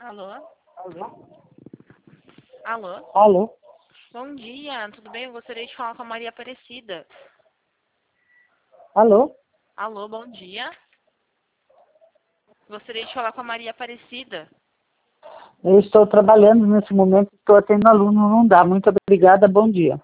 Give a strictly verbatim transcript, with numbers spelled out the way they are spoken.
Alô? Alô? Alô? Alô? Bom dia, tudo bem? Eu gostaria de falar com a Maria Aparecida. Alô? Alô, bom dia. Gostaria de falar com a Maria Aparecida. Eu estou trabalhando nesse momento, estou atendendo aluno, não dá. Muito obrigada, bom dia.